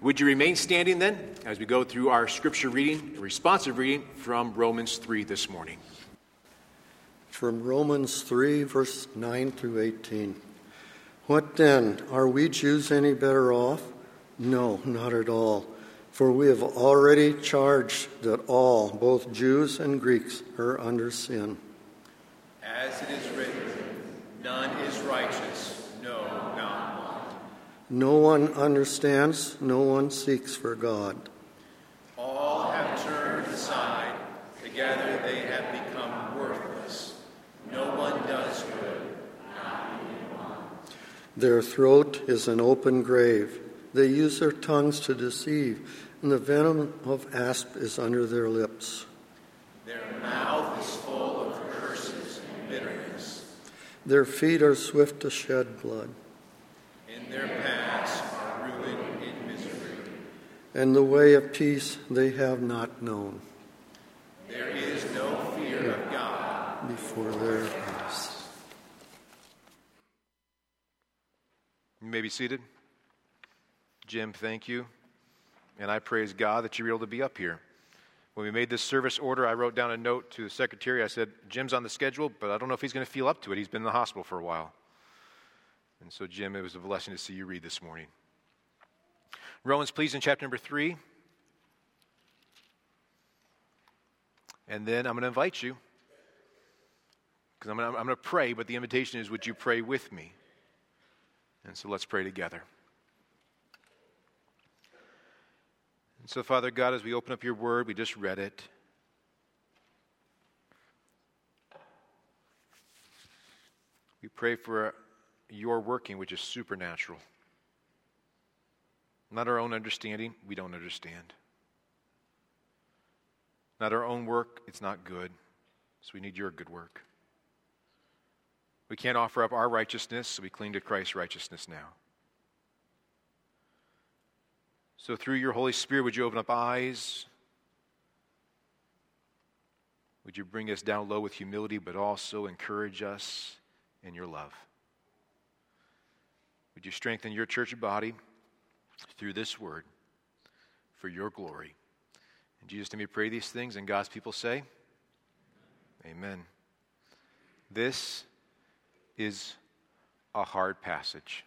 Would you remain standing then as we go through our scripture reading, a responsive reading from Romans 3 this morning? From Romans 3, verse 9 through 18. What then? Are we Jews any better off? No, not at all. For we have already charged that all, both Jews and Greeks, are under sin. As it is written, none is righteous, no, not one. No one understands, no one seeks for God. All have turned aside, together they have become worthless. No one does good, not even one. Their throat is an open grave. They use their tongues to deceive, and the venom of asp is under their lips. Their mouth is full of curses and bitterness. Their feet are swift to shed blood. In their paths are ruin and misery. And the way of peace they have not known. There is no fear of God before their eyes. You may be seated. Jim, thank you. And I praise God that you were able to be up here. When we made this service order, I wrote down a note to the secretary. I said, Jim's on the schedule, but I don't know if he's going to feel up to it. He's been in the hospital for a while. And so, Jim, it was a blessing to see you read this morning. Romans, please, in chapter number 3. And then I'm going to invite you, because I'm going to pray, but the invitation is, would you pray with me? And so let's pray together. And so, Father God, as we open up your word, we just read it. We pray for your working, which is supernatural. Not our own understanding, we don't understand. Not our own work, it's not good. So we need your good work. We can't offer up our righteousness, so we cling to Christ's righteousness now. So through your Holy Spirit, would you open up eyes? Would you bring us down low with humility, but also encourage us in your love? Would you strengthen your church body through this word for your glory? In Jesus' name we pray these things, and God's people say, amen. This is a hard passage.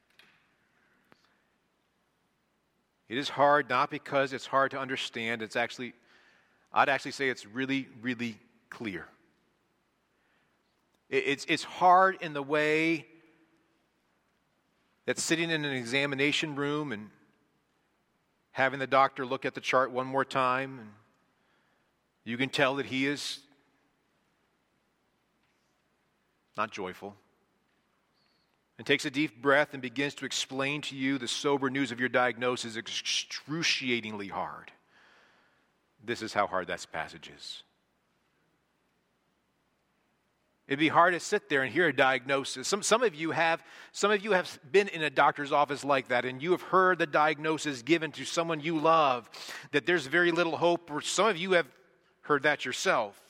It is hard not because it's hard to understand. I'd actually say it's really, really clear. It's hard in the way that sitting in an examination room and having the doctor look at the chart one more time, and you can tell that he is not joyful, and takes a deep breath and begins to explain to you the sober news of your diagnosis excruciatingly hard. This is how hard that passage is. It'd be hard to sit there and hear a diagnosis. Some of you have been in a doctor's office like that, and you have heard the diagnosis given to someone you love, that there's very little hope, or some of you have heard that yourself.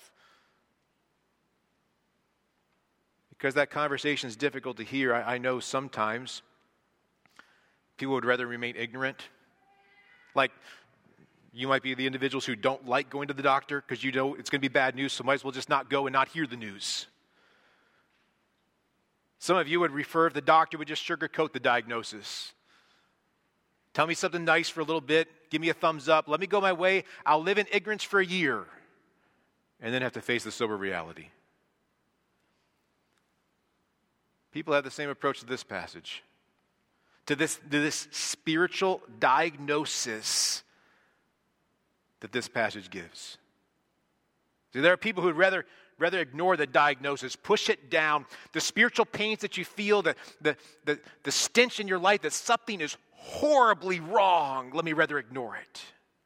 Because that conversation is difficult to hear, I know sometimes people would rather remain ignorant. Like, you might be the individuals who don't like going to the doctor because you know it's going to be bad news, so might as well just not go and not hear the news. Some of you would prefer if the doctor would just sugarcoat the diagnosis. Tell me something nice for a little bit, give me a thumbs up, let me go my way, I'll live in ignorance for a year, and then have to face the sober reality. People have the same approach to this passage, to this spiritual diagnosis that this passage gives. See, there are people who would rather ignore the diagnosis, push it down, the spiritual pains that you feel, the stench in your life that something is horribly wrong. Let me rather ignore it.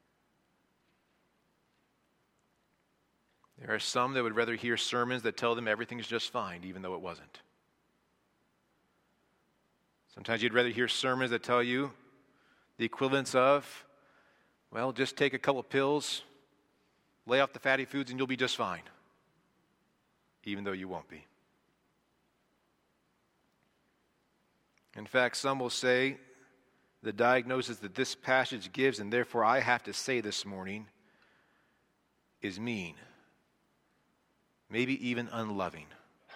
There are some that would rather hear sermons that tell them everything's just fine, even though it wasn't. Sometimes you'd rather hear sermons that tell you the equivalence of, well, just take a couple pills, lay off the fatty foods, and you'll be just fine, even though you won't be. In fact, some will say the diagnosis that this passage gives, and therefore I have to say this morning, is mean, maybe even unloving.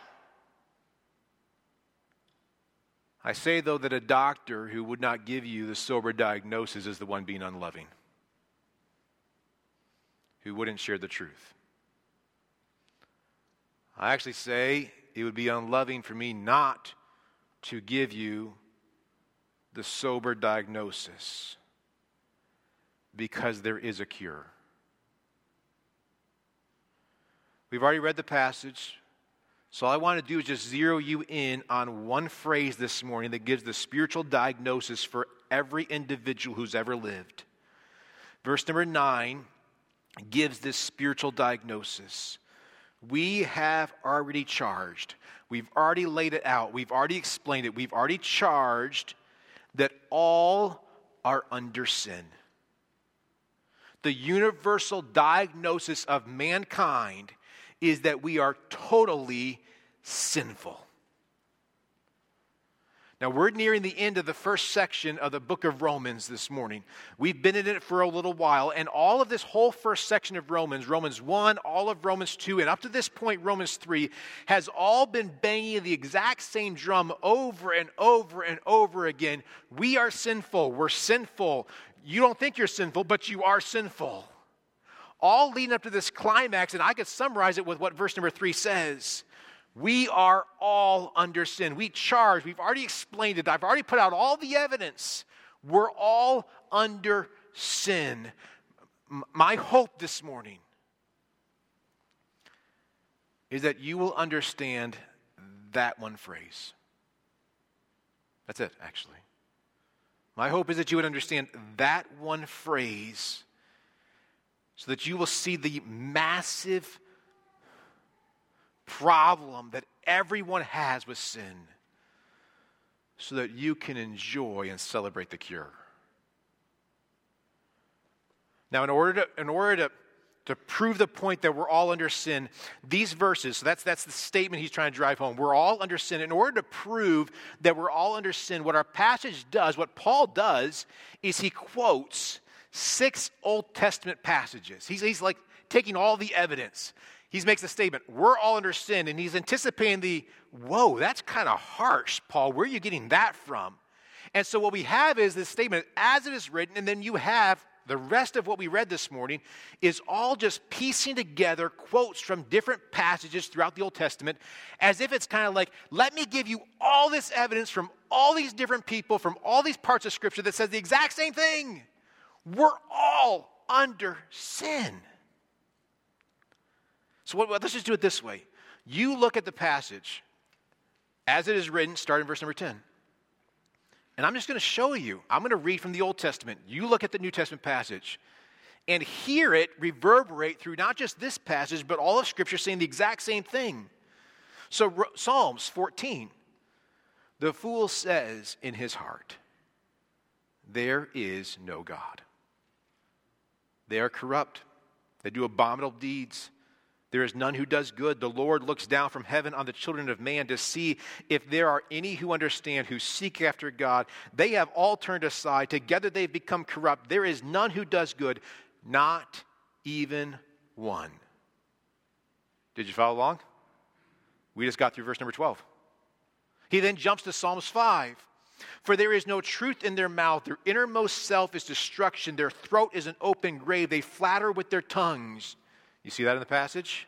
I say, though, that a doctor who would not give you the sober diagnosis is the one being unloving, who wouldn't share the truth. I actually say it would be unloving for me not to give you the sober diagnosis, because there is a cure. We've already read the passage, so all I want to do is just zero you in on one phrase this morning that gives the spiritual diagnosis for every individual who's ever lived. Verse number 9 gives this spiritual diagnosis. We have already charged. We've already laid it out. We've already explained it. We've already charged that all are under sin. The universal diagnosis of mankind is that we are totally sinful. Now, we're nearing the end of the first section of the book of Romans this morning. We've been in it for a little while, and all of this whole first section of Romans, Romans 1, all of Romans 2, and up to this point, Romans 3, has all been banging the exact same drum over and over and over again. We are sinful. We're sinful. You don't think you're sinful, but you are sinful. All leading up to this climax, and I could summarize it with what verse number 3 says. We are all under sin. We've already explained it. I've already put out all the evidence. We're all under sin. My hope this morning is that you will understand that one phrase. That's it, actually. My hope is that you would understand that one phrase so that you will see the massive problem that everyone has with sin, so that you can enjoy and celebrate the cure. Now, in order to prove the point that we're all under sin, these verses, so that's the statement he's trying to drive home. We're all under sin. In order to prove that we're all under sin, what our passage does, what Paul does, is he quotes 6 Old Testament passages. He's like taking all the evidence. He makes a statement, we're all under sin, and he's anticipating whoa, that's kind of harsh, Paul. Where are you getting that from? And so what we have is this statement, as it is written, and then you have the rest of what we read this morning is all just piecing together quotes from different passages throughout the Old Testament, as if it's kind of like, let me give you all this evidence from all these different people, from all these parts of Scripture that says the exact same thing. We're all under sin. So let's just do it this way. You look at the passage as it is written, starting in verse number 10. And I'm just going to show you. I'm going to read from the Old Testament. You look at the New Testament passage and hear it reverberate through not just this passage, but all of Scripture saying the exact same thing. So Psalms 14. The fool says in his heart, there is no God. They are corrupt. They do abominable deeds. There is none who does good. The Lord looks down from heaven on the children of man to see if there are any who understand, who seek after God. They have all turned aside. Together they've become corrupt. There is none who does good, not even one. Did you follow along? We just got through verse number 12. He then jumps to Psalms 5. For there is no truth in their mouth. Their innermost self is destruction. Their throat is an open grave. They flatter with their tongues. You see that in the passage?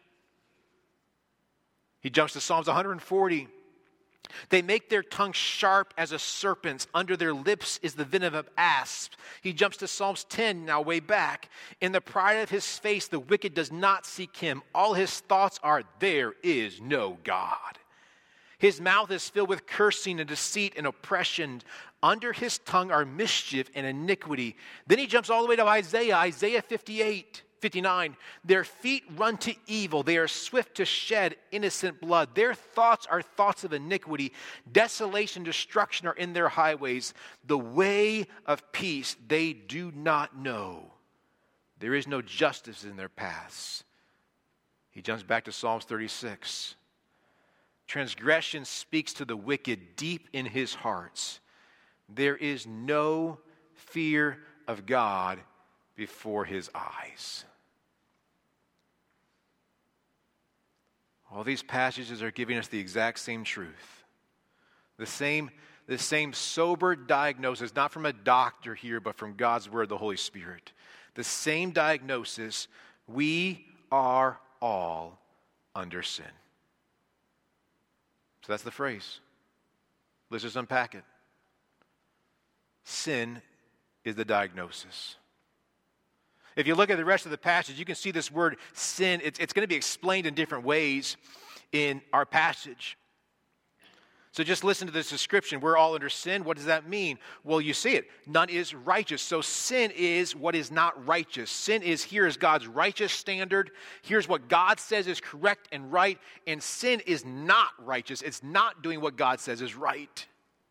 He jumps to Psalms 140. They make their tongue sharp as a serpent's. Under their lips is the venom of asps. He jumps to Psalms 10, now way back. In the pride of his face, the wicked does not seek him. All his thoughts are, there is no God. His mouth is filled with cursing and deceit and oppression. Under his tongue are mischief and iniquity. Then he jumps all the way to Isaiah 59. Their feet run to evil. They are swift to shed innocent blood. Their thoughts are thoughts of iniquity. Desolation, destruction are in their highways. The way of peace they do not know. There is no justice in their paths. He jumps back to Psalms 36. Transgression speaks to the wicked deep in his hearts. There is no fear of God before his eyes. All these passages are giving us the exact same truth. The same sober diagnosis, not from a doctor here, but from God's word, the Holy Spirit. The same diagnosis: we are all under sin. So that's the phrase. Let's just unpack it. Sin is the diagnosis. If you look at the rest of the passage, you can see this word sin. It's going to be explained in different ways in our passage. So just listen to this description. We're all under sin. What does that mean? Well, you see it. None is righteous. So sin is what is not righteous. Sin is, here is God's righteous standard. Here's what God says is correct and right. And sin is not righteous. It's not doing what God says is right.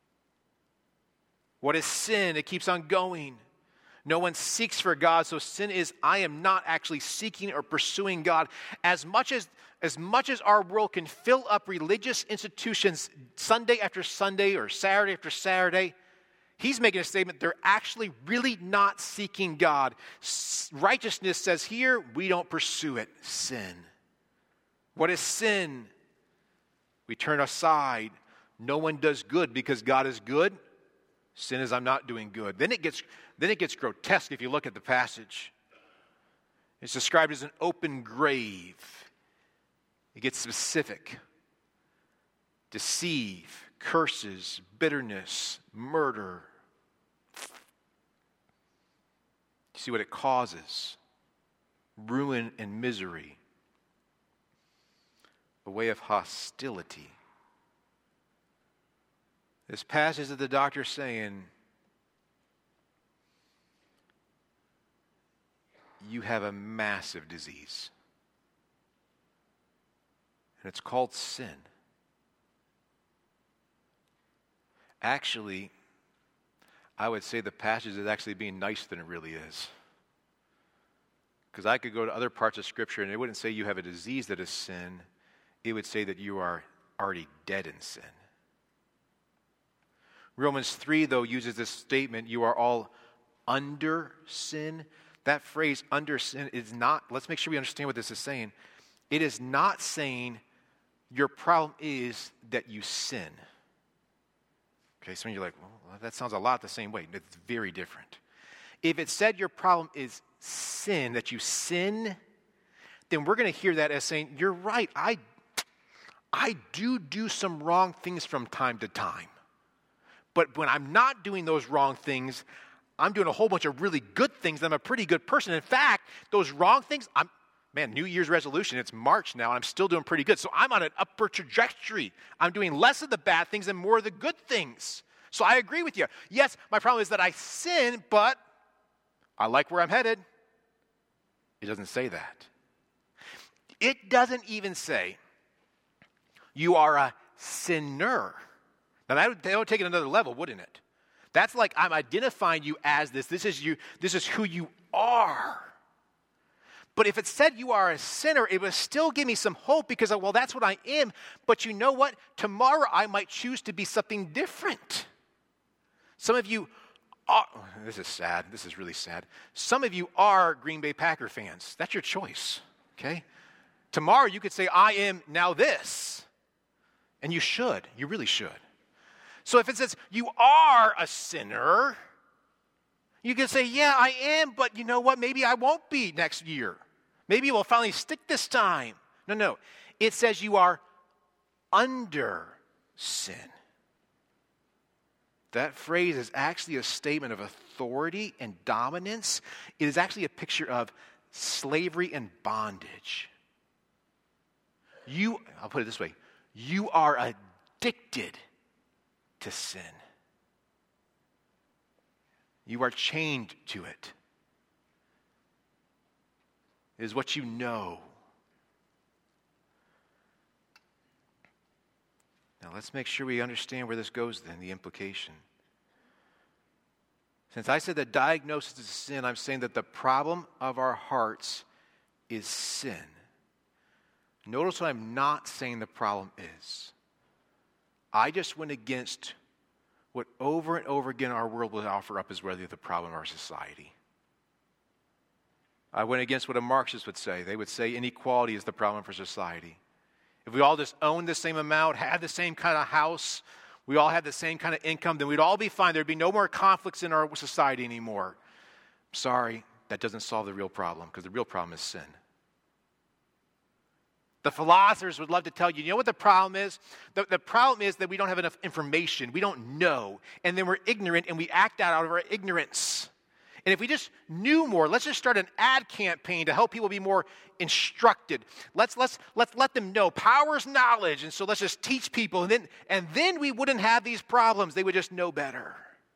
What is sin? It keeps on going. No one seeks for God. So sin is, I am not actually seeking or pursuing God. As much as our world can fill up religious institutions Sunday after Sunday or Saturday after Saturday, he's making a statement they're actually really not seeking God. Righteousness says here, we don't pursue it. Sin. What is sin? We turn aside. No one does good because God is good. Sin is, I'm not doing good. Then it gets grotesque if you look at the passage. It's described as an open grave. It gets specific. Deceive, curses, bitterness, murder. You see what it causes? Ruin and misery. A way of hostility. This passage that the doctor's saying, you have a massive disease. And it's called sin. Actually, I would say the passage is actually being nicer than it really is. Because I could go to other parts of Scripture and it wouldn't say you have a disease that is sin. It would say that you are already dead in sin. Romans 3, though, uses this statement, you are all under sin. That phrase, under sin, is not, let's make sure we understand what this is saying. It is not saying your problem is that you sin. Okay, some of you are like, well, that sounds a lot the same way. It's very different. If it said your problem is sin, that you sin, then we're going to hear that as saying, you're right, I do some wrong things from time to time. But when I'm not doing those wrong things, I'm doing a whole bunch of really good things. I'm a pretty good person. In fact, those wrong things, New Year's resolution, it's March now, and I'm still doing pretty good. So I'm on an upward trajectory. I'm doing less of the bad things and more of the good things. So I agree with you. Yes, my problem is that I sin, but I like where I'm headed. It doesn't say that. It doesn't even say you are a sinner. Now, that would take it another level, wouldn't it? That's like I'm identifying you as this. This is you. This is who you are. But if it said you are a sinner, it would still give me some hope because, well, that's what I am. But you know what? Tomorrow I might choose to be something different. Some of you are, this is sad. This is really sad. Some of you are Green Bay Packer fans. That's your choice, okay? Tomorrow you could say, I am now this. And you should. You really should. So if it says you are a sinner, you can say, yeah, I am, but you know what? Maybe I won't be next year. Maybe it will finally stick this time. No. It says you are under sin. That phrase is actually a statement of authority and dominance. It is actually a picture of slavery and bondage. I'll put it this way, you are addicted to sin. You are chained to it. It is what you know. Now let's make sure we understand where this goes then, the implication. Since I said the diagnosis is sin, I'm saying that the problem of our hearts is sin. Notice what I'm not saying the problem is. I just went against what over and over again our world will offer up is really the problem of our society. I went against what a Marxist would say. They would say inequality is the problem for society. If we all just owned the same amount, had the same kind of house, we all had the same kind of income, then we'd all be fine. There'd be no more conflicts in our society anymore. Sorry, that doesn't solve the real problem, because the real problem is sin. The philosophers would love to tell you, you know what the problem is? The problem is that we don't have enough information. We don't know. And then we're ignorant, and we act out of our ignorance. And if we just knew more, let's just start an ad campaign to help people be more instructed. Let's let them know power is knowledge, and so let's just teach people, and then we wouldn't have these problems. They would just know better.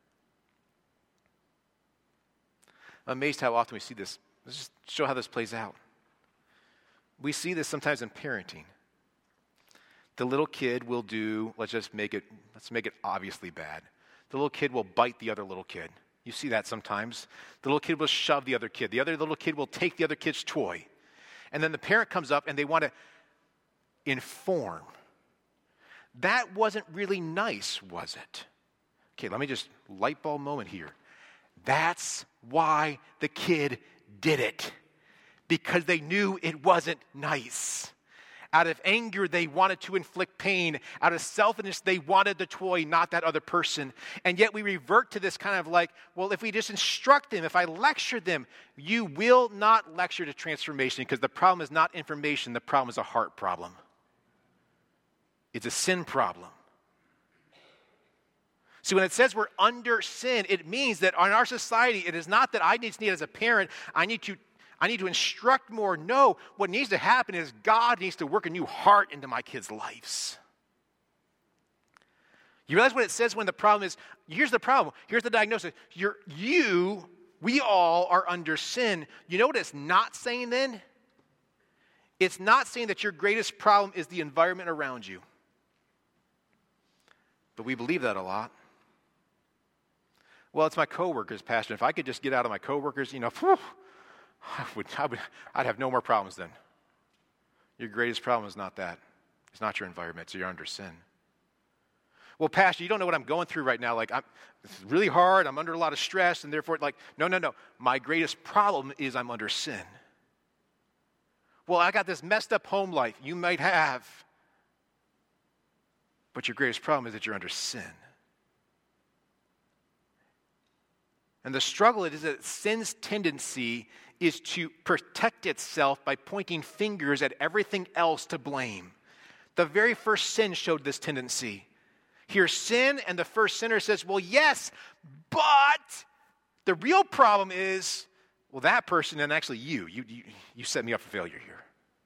I'm amazed how often we see this. Let's just show how this plays out. We see this sometimes in parenting. The little kid will do, let's make it obviously bad. The little kid will bite the other little kid. You see that sometimes. The little kid will shove the other kid. The other little kid will take the other kid's toy. And then the parent comes up and they want to inform. That wasn't really nice, was it? Okay, let me just light bulb moment here. That's why the kid did it. Because they knew it wasn't nice. Out of anger, they wanted to inflict pain. Out of selfishness, they wanted the toy, not that other person. And yet we revert to this kind of like, well, if we just instruct them, if I lecture them, you will not lecture to transformation, because the problem is not information, the problem is a heart problem. It's a sin problem. See, when it says we're under sin, it means that in our society, it is not that I need as a parent, I need to instruct more. No, what needs to happen is God needs to work a new heart into my kids' lives. You realize what it says when the problem is, here's the problem, here's the diagnosis. We all are under sin. You know what it's not saying then? It's not saying that your greatest problem is the environment around you. But we believe that a lot. Well, it's my coworkers, Pastor. If I could just get out of my coworkers, I'd have no more problems then. Your greatest problem is not that. It's not your environment, so you're under sin. Well, Pastor, you don't know what I'm going through right now. It's really hard. I'm under a lot of stress, and therefore, no. My greatest problem is I'm under sin. Well, I got this messed up home life. You might have. But your greatest problem is that you're under sin. And the struggle is that sin's tendency is to protect itself by pointing fingers at everything else to blame. The very first sin showed this tendency. Here's sin, and the first sinner says, well, yes, but the real problem is, well, that person and actually you set me up for failure here.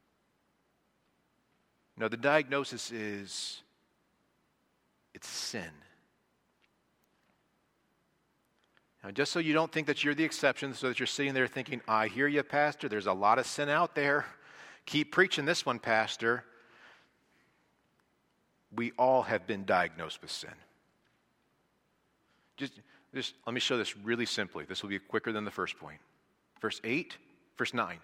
No, the diagnosis is, it's sin. Now, just so you don't think that you're the exception, so that you're sitting there thinking, I hear you, Pastor, there's a lot of sin out there. Keep preaching this one, Pastor. We all have been diagnosed with sin. Just let me show this really simply. This will be quicker than the first point. Verse 8, verse 9.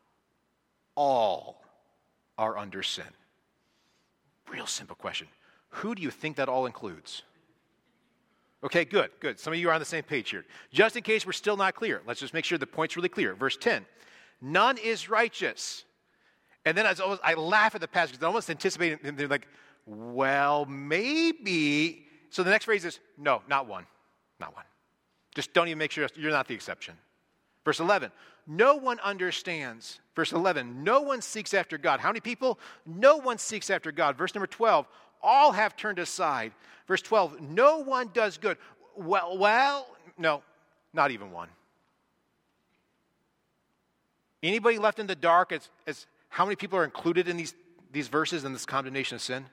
All are under sin. Real simple question. Who do you think that all includes? Okay, good. Some of you are on the same page here. Just in case we're still not clear, let's just make sure the point's really clear. Verse 10, none is righteous. And then I laugh at the passage because I almost anticipate, and they're like, well, maybe. So the next phrase is, no, not one. Not one. Just don't even make sure you're not the exception. Verse 11, no one understands. Verse 11, no one seeks after God. How many people? No one seeks after God. Verse number 12, all have turned aside. Verse 12, no one does good. Well, no, not even one. Anybody left in the dark as how many people are included in these verses in this condemnation of sin?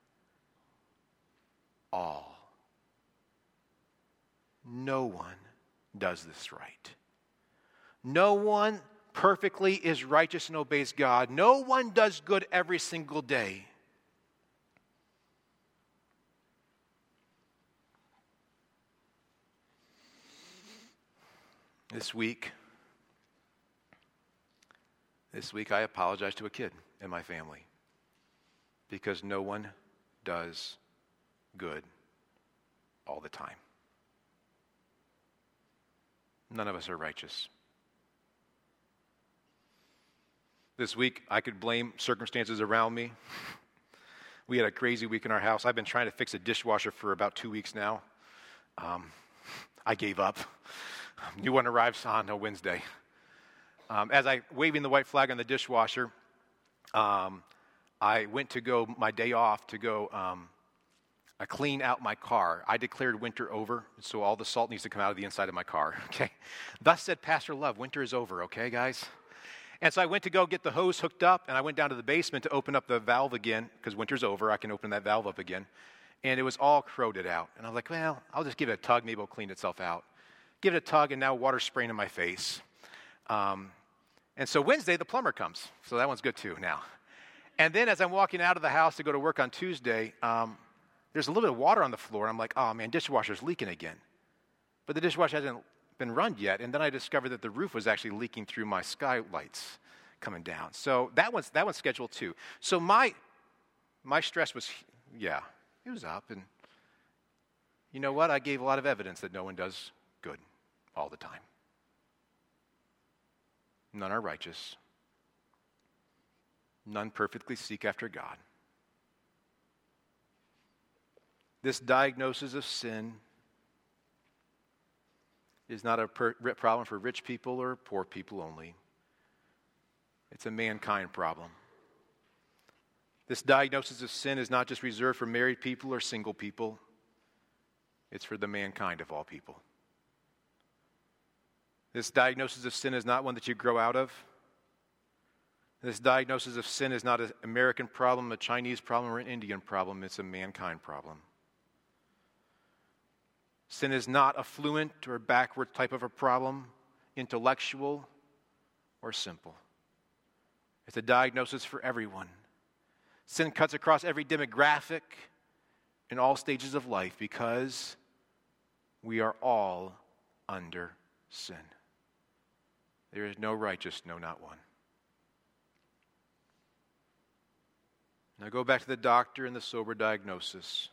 All. No one does this right. No one perfectly is righteous and obeys God. No one does good every single day. This week I apologized to a kid in my family because no one does good all the time. None of us are righteous. This week, I could blame circumstances around me. We had a crazy week in our house. I've been trying to fix a dishwasher for about 2 weeks now. I gave up. New one arrives on a Wednesday. As I waving the white flag on the dishwasher, I went to go, my day off, to go clean out my car. I declared winter over, so all the salt needs to come out of the inside of my car, okay? Thus said Pastor Love, winter is over, okay, guys? And so I went to go get the hose hooked up, and I went down to the basement to open up the valve again, because winter's over, I can open that valve up again. And it was all corroded out. And I was like, well, I'll just give it a tug, maybe it'll clean itself out. Give it a tug, and now water's spraying in my face. And so Wednesday, the plumber comes. So that one's good too now. And then as I'm walking out of the house to go to work on Tuesday, there's a little bit of water on the floor. And I'm like, oh man, dishwasher's leaking again. But the dishwasher hasn't been run yet. And then I discovered that the roof was actually leaking through my skylights coming down. So that one's scheduled too. So my stress was, it was up. And you know what? I gave a lot of evidence that no one does good all the time. None are righteous. None perfectly seek after God. This diagnosis of sin is not a problem for rich people or poor people only. It's a mankind problem. This diagnosis of sin is not just reserved for married people or single people. It's for the mankind of all people. This diagnosis of sin is not one that you grow out of. This diagnosis of sin is not an American problem, a Chinese problem, or an Indian problem. It's a mankind problem. Sin is not a fluent or backward type of a problem, intellectual or simple. It's a diagnosis for everyone. Sin cuts across every demographic in all stages of life because we are all under sin. There is no righteous, no, not one. Now go back to the doctor and the sober diagnosis.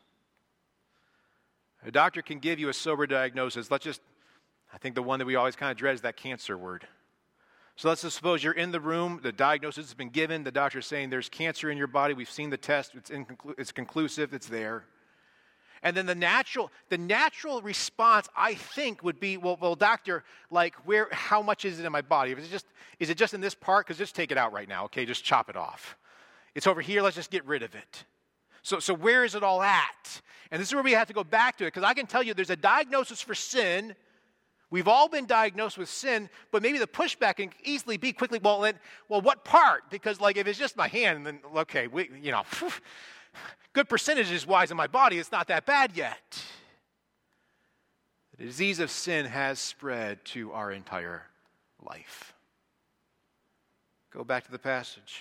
A doctor can give you a sober diagnosis. I think the one that we always kind of dread is that cancer word. So let's just suppose you're in the room, the diagnosis has been given, the doctor's saying there's cancer in your body, we've seen the test, it's conclusive, it's there. And then the natural response, I think, would be, well, doctor, like how much is it in my body? Is it just in this part? Because just take it out right now, okay? Just chop it off. It's over here, let's just get rid of it. So where is it all at? And this is where we have to go back to it, because I can tell you there's a diagnosis for sin. We've all been diagnosed with sin, but maybe the pushback can easily be quickly, well, what part? Because if it's just my hand, then okay, good percentages-wise in my body, it's not that bad yet. The disease of sin has spread to our entire life. Go back to the passage.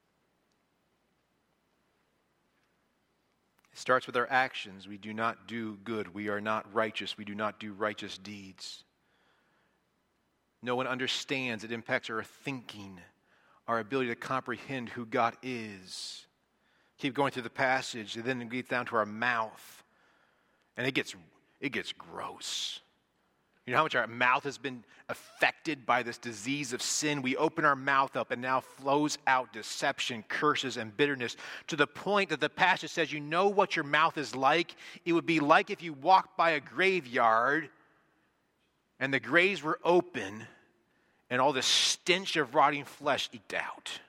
It starts with our actions. We do not do good. We are not righteous. We do not do righteous deeds. No one understands. It impacts our thinking, our ability to comprehend who God is. Keep going through the passage, and then we get down to our mouth, and it gets gross. You know how much our mouth has been affected by this disease of sin? We open our mouth up, and now flows out deception, curses, and bitterness, to the point that the passage says, you know what your mouth is like? It would be like if you walked by a graveyard, and the graves were open, and all the stench of rotting flesh eked out.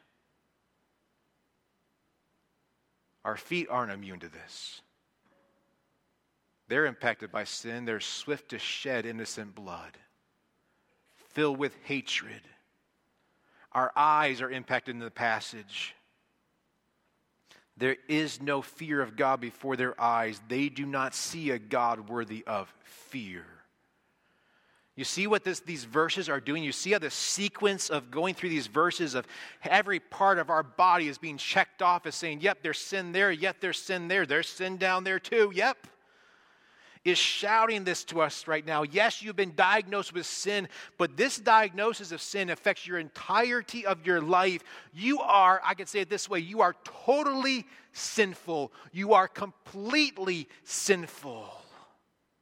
Our feet aren't immune to this. They're impacted by sin. They're swift to shed innocent blood, filled with hatred. Our eyes are impacted in the passage. There is no fear of God before their eyes. They do not see a God worthy of fear. You see what these verses are doing? You see how the sequence of going through these verses of every part of our body is being checked off as saying, yep, there's sin there, yep, there's sin there, there's sin down there too, yep. Is shouting this to us right now. Yes, you've been diagnosed with sin, but this diagnosis of sin affects your entirety of your life. You are, I can say it this way, you are totally sinful. You are completely sinful.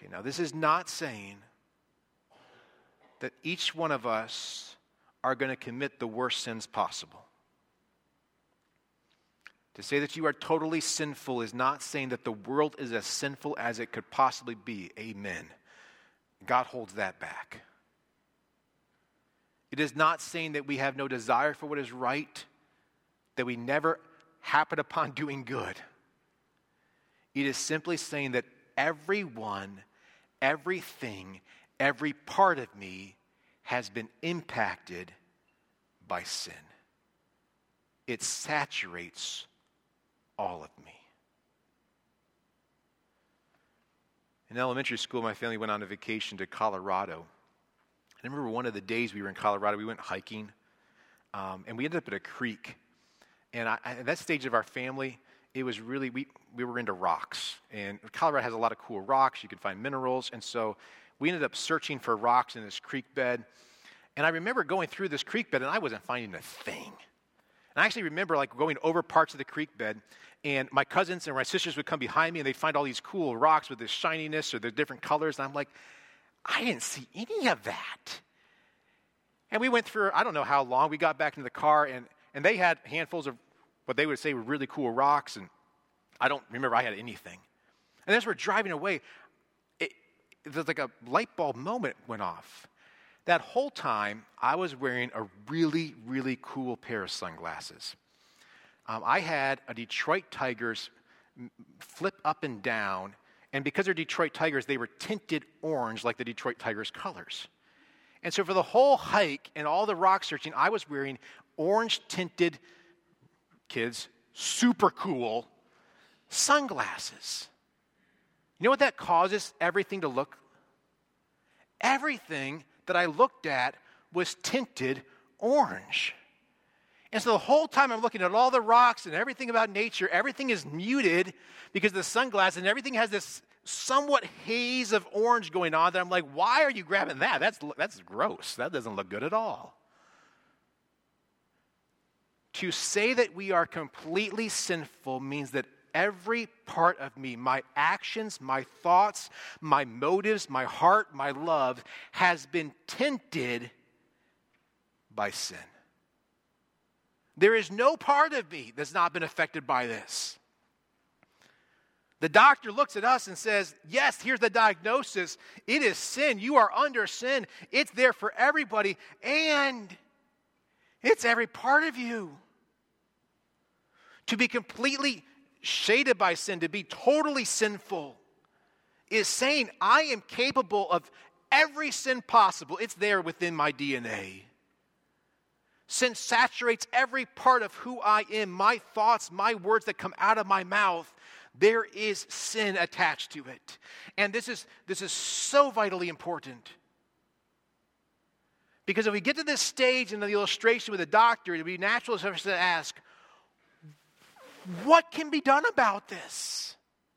Okay, now this is not saying that each one of us are going to commit the worst sins possible. To say that you are totally sinful is not saying that the world is as sinful as it could possibly be. Amen. God holds that back. It is not saying that we have no desire for what is right, that we never happen upon doing good. It is simply saying that everyone, everything, every part of me has been impacted by sin. It saturates all of me. In elementary school, my family went on a vacation to Colorado. I remember one of the days we were in Colorado, we went hiking, and we ended up at a creek. And at that stage of our family, it was really, we were into rocks. And Colorado has a lot of cool rocks. You can find minerals. And so we ended up searching for rocks in this creek bed. And I remember going through this creek bed, and I wasn't finding a thing. And I actually remember like going over parts of the creek bed, and my cousins and my sisters would come behind me, and they'd find all these cool rocks with this shininess or the different colors. And I'm like, I didn't see any of that. And we went through, I don't know how long, we got back into the car, and they had handfuls of what they would say were really cool rocks, and I don't remember I had anything. And as we're driving away, it was like a light bulb moment went off. That whole time, I was wearing a really, really cool pair of sunglasses. I had a Detroit Tigers flip up and down, and because they're Detroit Tigers, they were tinted orange like the Detroit Tigers colors. And so for the whole hike and all the rock searching, I was wearing orange-tinted, kids, super cool sunglasses. You know what that causes everything to look? Everything that I looked at was tinted orange. And so the whole time I'm looking at all the rocks and everything about nature, everything is muted because of the sunglasses, and everything has this somewhat haze of orange going on that I'm like, why are you grabbing that? That's gross. That doesn't look good at all. To say that we are completely sinful means that every part of me, my actions, my thoughts, my motives, my heart, my love, has been tinted by sin. There is no part of me that's not been affected by this. The doctor looks at us and says, yes, here's the diagnosis. It is sin. You are under sin. It's there for everybody, and it's every part of you. To be completely shaded by sin, to be totally sinful, is saying I am capable of every sin possible. It's there within my DNA. Sin saturates every part of who I am, my thoughts, my words that come out of my mouth. There is sin attached to it. And this is so vitally important. Because if we get to this stage in the illustration with the doctor, it would be natural for us to ask, what can be done about this?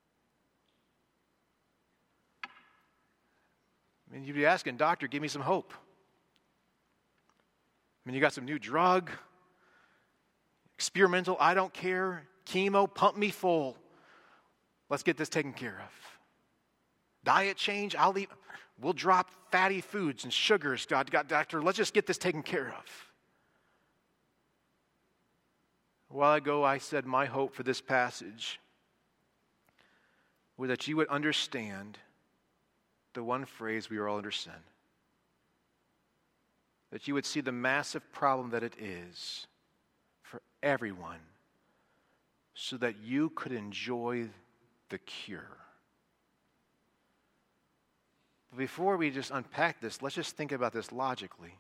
I mean, you'd be asking, doctor, give me some hope. I mean, you got some new drug, experimental, I don't care, chemo, pump me full. Let's get this taken care of. Diet change, we'll drop fatty foods and sugars. Doctor, let's just get this taken care of. A while ago, I said my hope for this passage was that you would understand the one phrase, we are all under sin. That you would see the massive problem that it is for everyone so that you could enjoy the cure. But before we just unpack this, let's just think about this logically.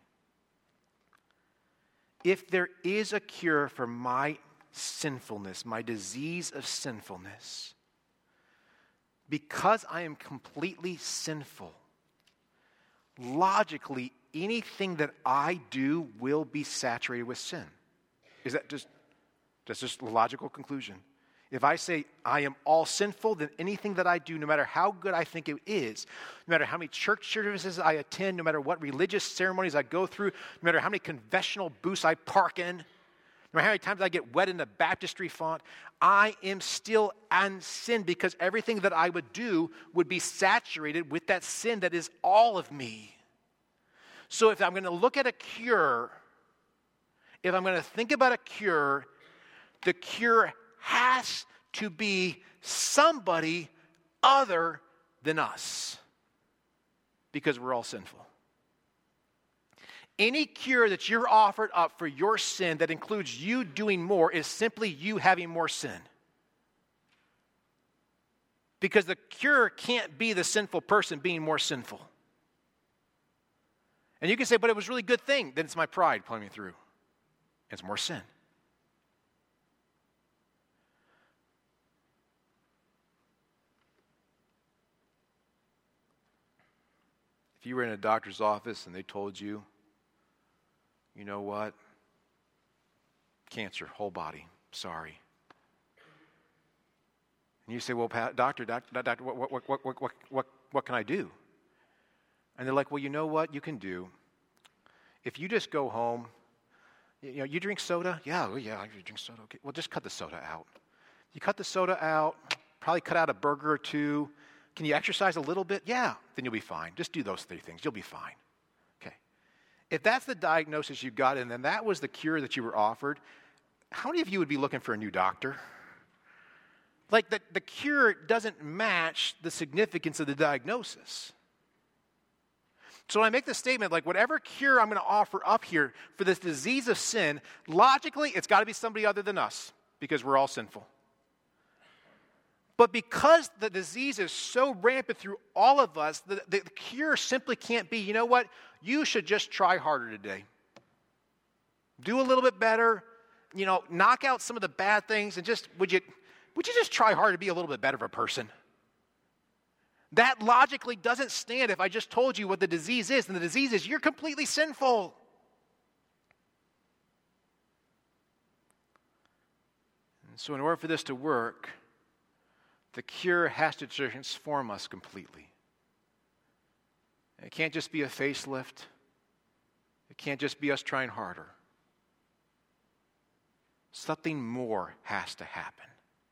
If there is a cure for my sinfulness, my disease of sinfulness, because I am completely sinful, logically, anything that I do will be saturated with sin. Is that that's just a logical conclusion? If I say I am all sinful, then anything that I do, no matter how good I think it is, no matter how many church services I attend, no matter what religious ceremonies I go through, no matter how many confessional booths I park in, no No matter how many times I get wet in the baptistry font, I am still in sin because everything that I would do would be saturated with that sin that is all of me. So if I'm going to look at a cure, if I'm going to think about a cure, the cure has to be somebody other than us because we're all sinful. Any cure that you're offered up for your sin that includes you doing more is simply you having more sin. Because the cure can't be the sinful person being more sinful. And you can say, but it was a really good thing. Then it's my pride pulling me through. It's more sin. If you were in a doctor's office and they told you, you know what? Cancer, whole body. Sorry. And you say, well, doctor, what can I do? And they're like, well, you know what you can do? If you just go home, you drink soda? Yeah, I drink soda. Okay. Well, just cut the soda out. You cut the soda out, probably cut out a burger or two. Can you exercise a little bit? Yeah, then you'll be fine. Just do those 3 things. You'll be fine. If that's the diagnosis you got and then that was the cure that you were offered, how many of you would be looking for a new doctor? Like the cure doesn't match the significance of the diagnosis. So when I make the statement, like whatever cure I'm going to offer up here for this disease of sin, logically it's got to be somebody other than us because we're all sinful. But because the disease is so rampant through all of us, the cure simply can't be, you know what? You should just try harder today. Do a little bit better. Knock out some of the bad things and just, would you just try hard to be a little bit better of a person? That logically doesn't stand if I just told you what the disease is. And the disease is you're completely sinful. And so in order for this to work, the cure has to transform us completely. It can't just be a facelift. It can't just be us trying harder. Something more has to happen.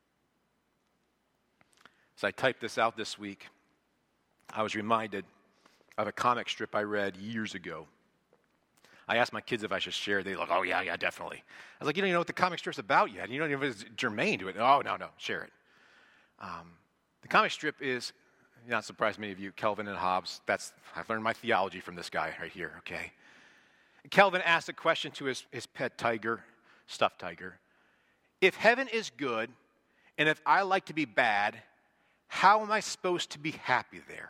As I typed this out this week, I was reminded of a comic strip I read years ago. I asked my kids if I should share it. They like, oh, yeah, definitely. I was like, you don't even know what the comic strip's about yet. You don't even know if it's germane to it. Oh, no, share it. The comic strip is, not surprised many of you, Calvin and Hobbes. I've learned my theology from this guy right here, okay? Calvin asked a question to his pet tiger, stuffed tiger. If heaven is good, and if I like to be bad, how am I supposed to be happy there?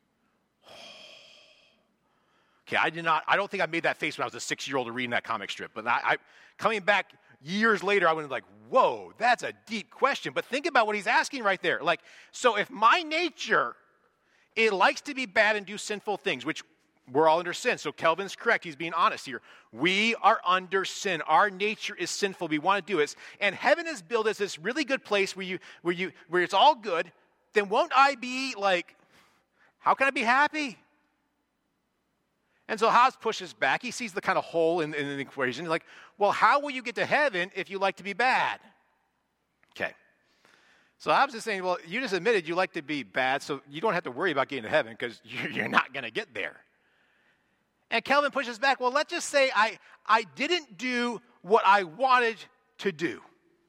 Okay, I don't think I made that face when I was a 6-year-old reading that comic strip, but I coming back years later, I went like, whoa, that's a deep question. But think about what he's asking right there. Like, so if my nature, it likes to be bad and do sinful things, which we're all under sin. So Calvin's correct. He's being honest here. We are under sin. Our nature is sinful. We want to do it. And heaven is built as this really good place where it's all good. Then won't I be like, how can I be happy? And so Hobbes pushes back. He sees the kind of hole in the equation. He's like, well, how will you get to heaven if you like to be bad? Okay. So Hobbes is saying, well, you just admitted you like to be bad, so you don't have to worry about getting to heaven because you're not going to get there. And Calvin pushes back, well, let's just say I didn't do what I wanted to do.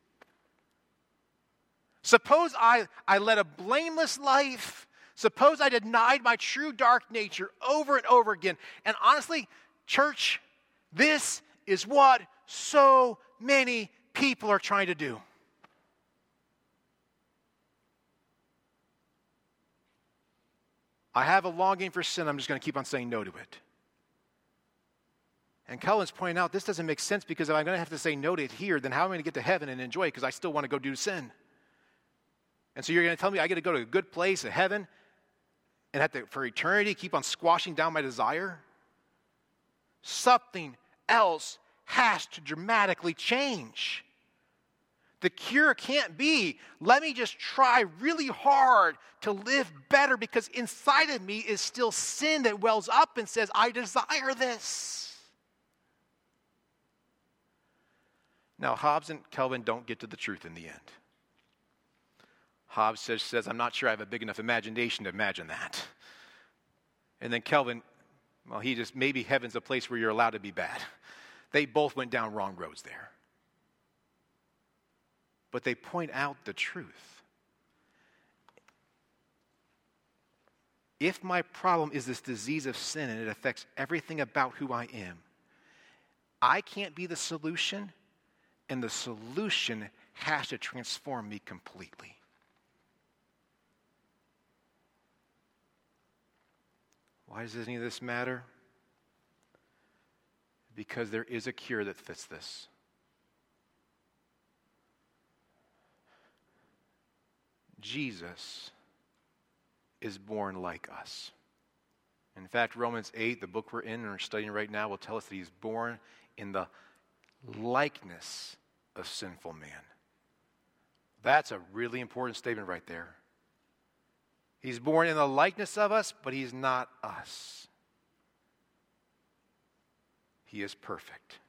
Suppose I led a blameless life. Suppose I denied my true dark nature over and over again. And honestly, church, this is what so many people are trying to do. I have a longing for sin. I'm just going to keep on saying no to it. And Calvin's pointing out this doesn't make sense because if I'm going to have to say no to it here, then how am I going to get to heaven and enjoy it because I still want to go do sin? And so you're going to tell me I got to go to a good place, a heaven, and have to, for eternity, keep on squashing down my desire? Something else has to dramatically change. The cure can't be, let me just try really hard to live better because inside of me is still sin that wells up and says, I desire this. Now, Hobbes and Calvin don't get to the truth in the end. Hobbes says, I'm not sure I have a big enough imagination to imagine that. And then Calvin, well, he just, maybe heaven's a place where you're allowed to be bad. They both went down wrong roads there. But they point out the truth. If my problem is this disease of sin and it affects everything about who I am, I can't be the solution, and the solution has to transform me completely. Why does any of this matter? Because there is a cure that fits this. Jesus is born like us. In fact, Romans 8, the book we're in and we're studying right now, will tell us that he's born in the likeness of sinful man. That's a really important statement right there. He's born in the likeness of us, but he's not us. He is perfect.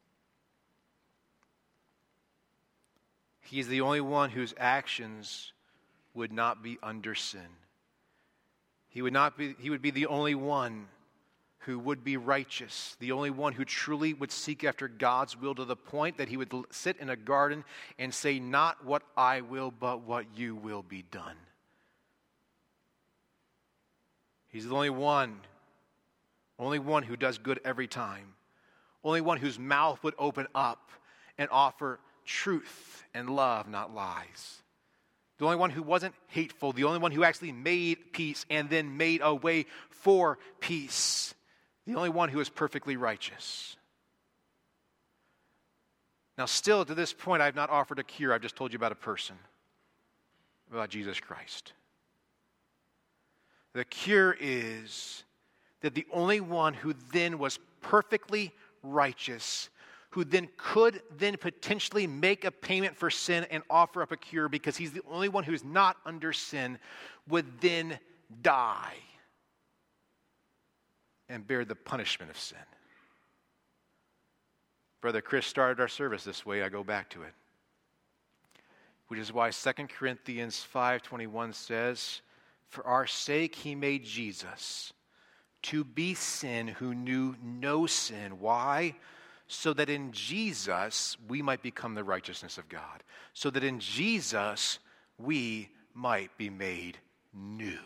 He's the only one whose actions would not be under sin. He would be the only one who would be righteous, the only one who truly would seek after God's will to the point that he would sit in a garden and say, not what I will, but what you will be done. He's the only one who does good every time, only one whose mouth would open up and offer truth and love, not lies. The only one who wasn't hateful, the only one who actually made peace and then made a way for peace. The only one who is perfectly righteous. Now, still to this point, I've not offered a cure. I've just told you about a person, about Jesus Christ. The cure is that the only one who then was perfectly righteous, who then could then potentially make a payment for sin and offer up a cure because he's the only one who's not under sin, would then die and bear the punishment of sin. Brother Chris started our service this way. I go back to it. Which is why 2 Corinthians 5:21 says, for our sake he made Jesus to be sin who knew no sin. Why? So that in Jesus we might become the righteousness of God. So that in Jesus we might be made new.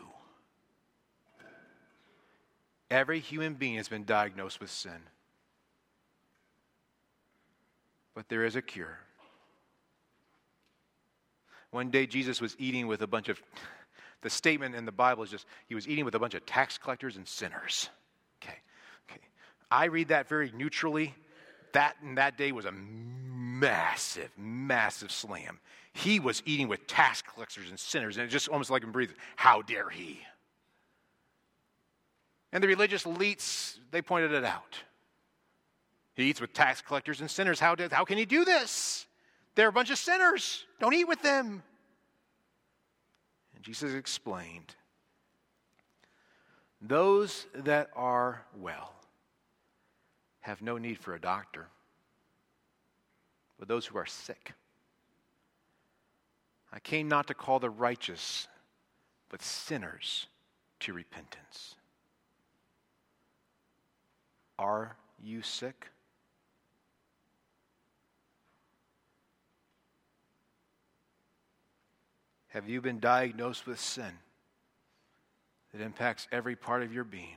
Every human being has been diagnosed with sin. But there is a cure. One day Jesus was eating with a bunch of, the statement in the Bible is just, he was eating with a bunch of tax collectors and sinners. Okay. I read that very neutrally. That in that day was a massive, massive slam. He was eating with tax collectors and sinners, and it just almost like him breathing. How dare he? And the religious elites, they pointed it out. He eats with tax collectors and sinners. How can he do this? They're a bunch of sinners. Don't eat with them. And Jesus explained, those that are well have no need for a doctor, but those who are sick. I came not to call the righteous, but sinners to repentance. Are you sick? Have you been diagnosed with sin that impacts every part of your being?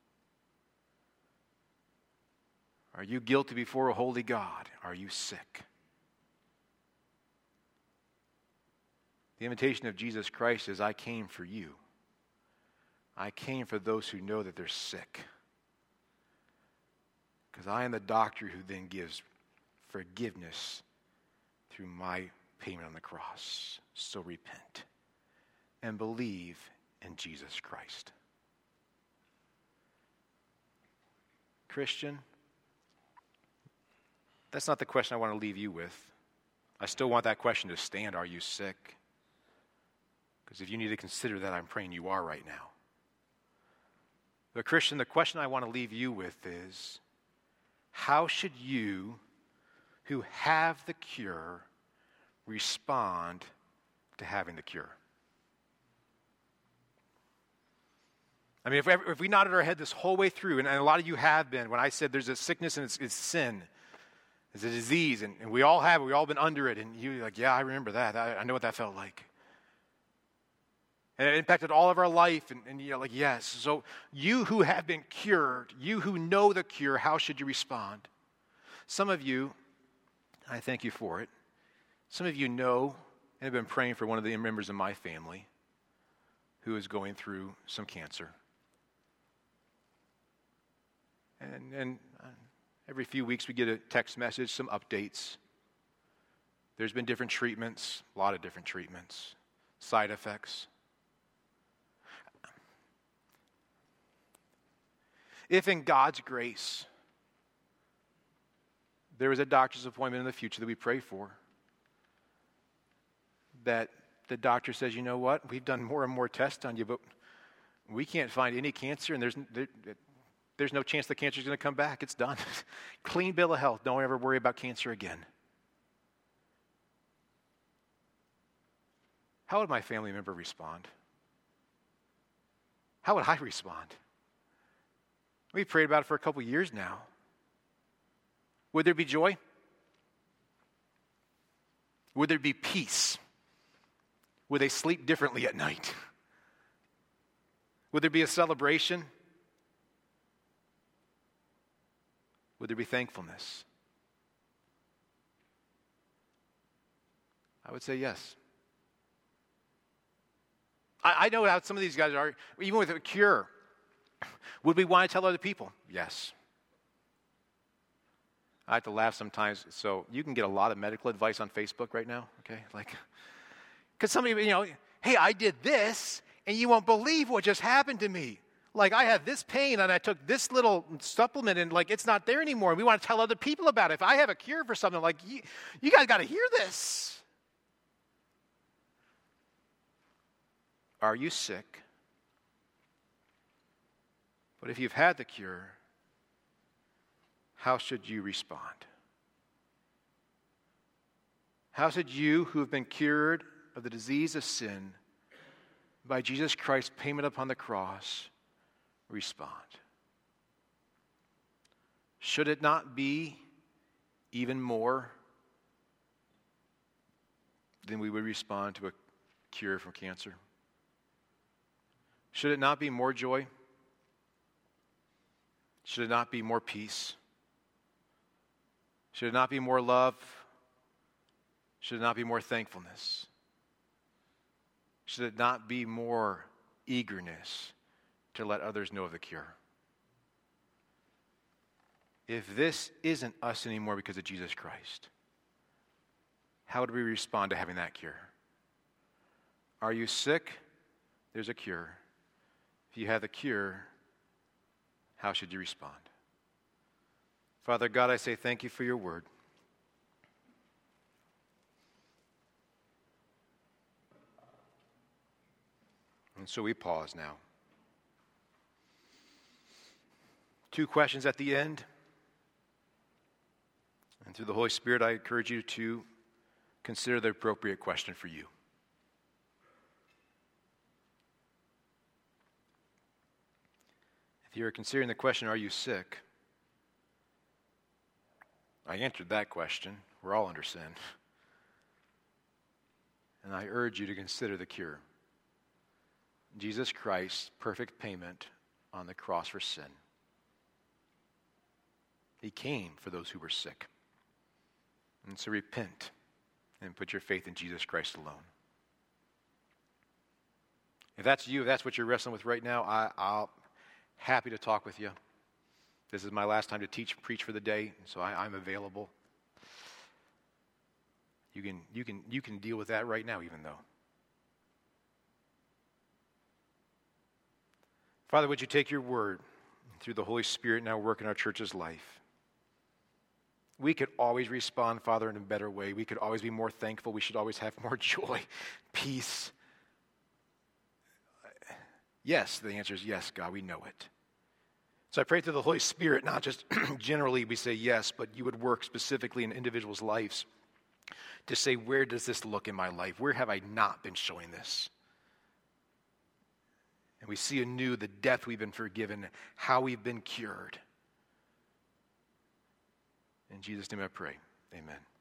Are you guilty before a holy God? Are you sick? The invitation of Jesus Christ is, I came for you. I came for those who know that they're sick. Because I am the doctor who then gives forgiveness through my payment on the cross. So repent and believe in Jesus Christ. Christian, that's not the question I want to leave you with. I still want that question to stand. Are you sick? Because if you need to consider that, I'm praying you are right now. But Christian, the question I want to leave you with is, how should you, who have the cure respond to having the cure? I mean, if we nodded our head this whole way through, and a lot of you have been, when I said there's a sickness and it's sin, it's a disease, and we all have it, we've all been under it, and you're like, yeah, I remember that. I know what that felt like. And it impacted all of our life, and you're like, yes. So you who have been cured, you who know the cure, how should you respond? Some of you, I thank you for it, some of you know and have been praying for one of the members of my family who is going through some cancer. And every few weeks we get a text message, some updates. There's been different treatments, a lot of different treatments, side effects. If in God's grace there is a doctor's appointment in the future that we pray for, that the doctor says, you know what, we've done more and more tests on you, but we can't find any cancer, and there's no chance the cancer is going to come back. It's done. Clean bill of health. Don't ever worry about cancer again. How would my family member respond? How would I respond? We've prayed about it for a couple years now. Would there be joy? Would there be peace? Would they sleep differently at night? Would there be a celebration? Would there be thankfulness? I would say yes. I know how some of these guys are, even with a cure. Would we want to tell other people? Yes. I have to laugh sometimes. So you can get a lot of medical advice on Facebook right now, okay? Because somebody, hey, I did this, and you won't believe what just happened to me. Like, I have this pain, and I took this little supplement, and, it's not there anymore. And we want to tell other people about it. If I have a cure for something, you guys got to hear this. Are you sick? But if you've had the cure, how should you respond? How should you, who have been cured of the disease of sin by Jesus Christ's payment upon the cross, respond? Should it not be even more than we would respond to a cure from cancer? Should it not be more joy? Should it not be more peace? Should it not be more love? Should it not be more thankfulness? Should it not be more eagerness to let others know of the cure? If this isn't us anymore because of Jesus Christ, how do we respond to having that cure? Are you sick? There's a cure. If you have the cure, how should you respond? Father God, I say thank you for your word. And so we pause now. 2 questions at the end. And through the Holy Spirit, I encourage you to consider the appropriate question for you. If you're considering the question, are you sick? I answered that question. We're all under sin. And I urge you to consider the cure. Jesus Christ's perfect payment on the cross for sin. He came for those who were sick. And so repent and put your faith in Jesus Christ alone. If that's you, if that's what you're wrestling with right now, I'll happy to talk with you. This is my last time to preach for the day, so I'm available. You can deal with that right now, even though. Father, would you take your word through the Holy Spirit now work in our church's life? We could always respond, Father, in a better way. We could always be more thankful. We should always have more joy, peace. Yes, the answer is yes, God, we know it. So I pray through the Holy Spirit, not just generally we say yes, but you would work specifically in individuals' lives to say, where does this look in my life? Where have I not been showing this? And we see anew the death we've been forgiven, how we've been cured. In Jesus' name I pray. Amen.